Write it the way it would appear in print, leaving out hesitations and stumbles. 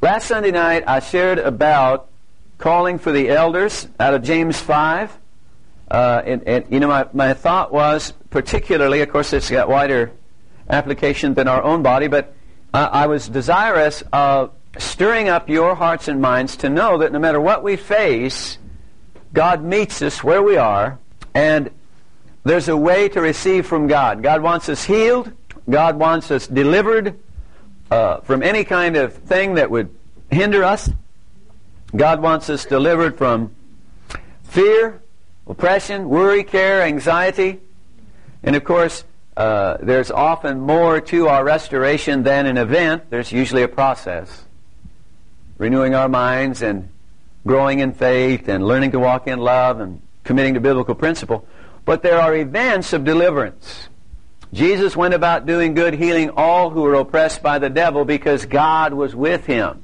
Last Sunday night I shared about calling for the elders out of James 5. My thought was, particularly, of course it's got wider application than our own body, but I was desirous of stirring up your hearts and minds to know that no matter what we face, God meets us where we are, and there's a way to receive from God. God wants us healed. God wants us delivered from any kind of thing that would hinder us. God wants us delivered from fear, oppression, worry, care, anxiety. And of course, there's often more to our restoration than an event. There's usually a process. Renewing our minds and growing in faith and learning to walk in love and committing to biblical principle. But there are events of deliverance. Jesus went about doing good, healing all who were oppressed by the devil because God was with him.